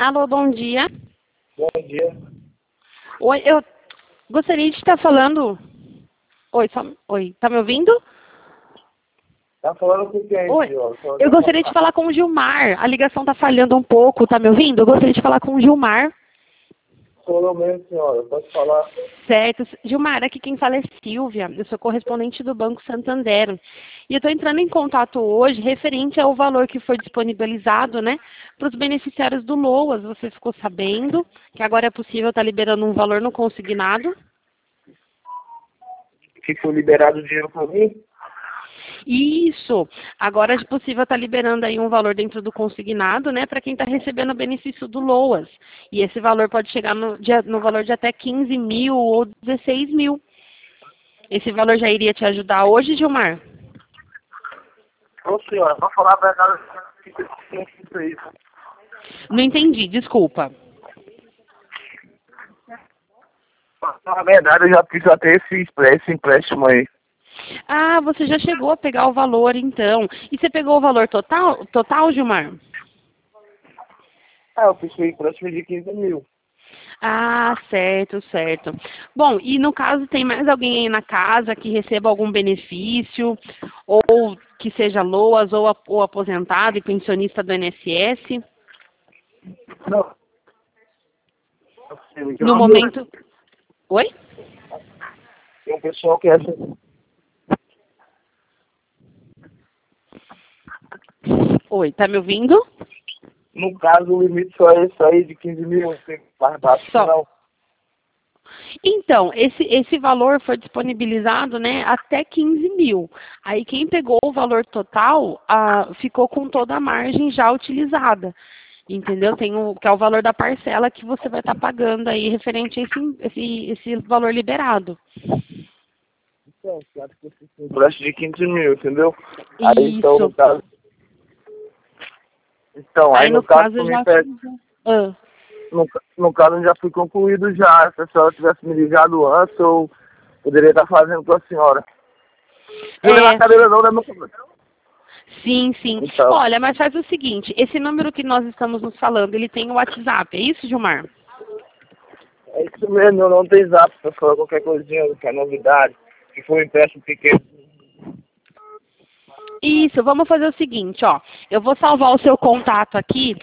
Alô, bom dia. Bom dia. Oi, eu gostaria de estar falando... Oi, tá me ouvindo? Tá falando com quem, Oi, senhor? eu gostaria de falar com o Gilmar. A ligação tá falhando um pouco, tá me ouvindo? Eu gostaria de falar com o Gilmar. Sou eu mesmo, senhora. Pode falar. Certo. Gilmar, aqui quem fala é Silvia. Eu sou correspondente do Banco Santander. E eu estou entrando em contato hoje referente ao valor que foi disponibilizado, né, para os beneficiários do LOAS. Você ficou sabendo que agora é possível estar liberando um valor no consignado? Que foi liberado o dinheiro pra mim? Isso. Agora é possível estar liberando aí um valor dentro do consignado, né, para quem está recebendo o benefício do LOAS. E esse valor pode chegar no valor de até 15 mil ou 16 mil. Esse valor já iria te ajudar hoje, Gilmar? Ô, senhora, pra falar a verdade, eu fiz isso. Não entendi, desculpa. Pra falar a verdade, eu já fiz até esse empréstimo aí. Ah, você já chegou a pegar o valor, então. E você pegou o valor total, Gilmar? Ah, eu fiz o empréstimo de 15 mil. Ah, certo, certo. Bom, e no caso, tem mais alguém aí na casa que receba algum benefício, ou que seja LOAS, ou aposentado e pensionista do INSS? Não. No momento... Oi? Tem um pessoal que é... Oi, tá me ouvindo? No caso, o limite só é esse aí de 15 mil, não tem mais baixo que Só. não. Então, esse valor foi disponibilizado, né, até 15 mil. Aí quem pegou o valor total ficou com toda a margem já utilizada. Entendeu? Que é o valor da parcela que você vai estar pagando aí referente a esse valor liberado. Então, claro que eu fiz um empréstimo de 15 mil, entendeu? Aí, então, no Isso. caso... Então, aí Aí no no caso, caso tu me já... pede... Ah. No caso, já fui concluído já. Se a senhora tivesse me ligado antes, eu poderia estar fazendo com a senhora. Não é na É, cadeira não, né, meu filho? sim, sim. Então, Olha, mas faz o seguinte, esse número que nós estamos nos falando, ele tem o WhatsApp, é isso, Gilmar? é isso mesmo, eu não tenho zap pra falar qualquer coisinha, qualquer novidade. Que foi um empréstimo pequeno. Isso, vamos fazer o seguinte, ó. Eu vou salvar o seu contato aqui.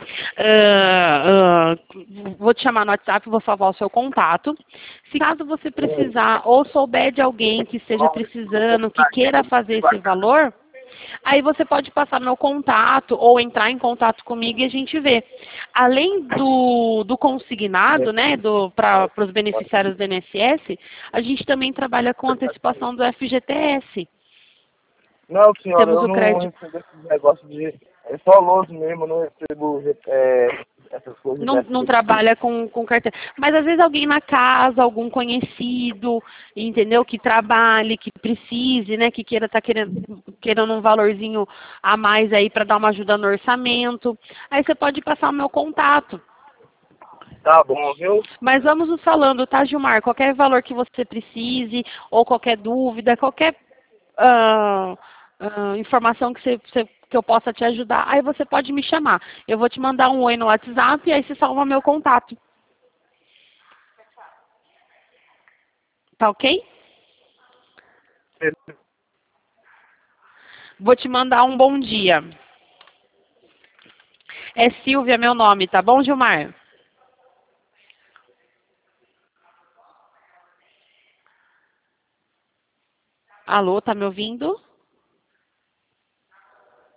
Vou te chamar no WhatsApp, vou salvar o seu contato. Se caso você precisar ou souber de alguém que esteja precisando, que queira fazer esse valor, aí você pode passar meu contato ou entrar em contato comigo e a gente vê. Além do consignado, né, para os beneficiários do INSS, a gente também trabalha com antecipação do FGTS. Não, senhora, Temos eu o não crédito. recebo esses negócios de... É só louso mesmo, eu não recebo essas coisas Não dessas. trabalha com carteira. Mas às vezes alguém na casa, algum conhecido, entendeu? Que trabalhe, que precise, né? Que queira estar querendo um valorzinho a mais aí para dar uma ajuda no orçamento. Aí você pode passar o meu contato. Tá bom, viu? Mas vamos nos falando, tá, Gilmar? Qualquer valor que você precise, ou qualquer dúvida, qualquer informação que eu possa te ajudar, aí você pode me chamar. Eu vou te mandar um oi no WhatsApp e aí você salva meu contato. Tá ok? Vou te mandar um bom dia. É Silvia meu nome, tá bom, Gilmar? Alô, tá me ouvindo?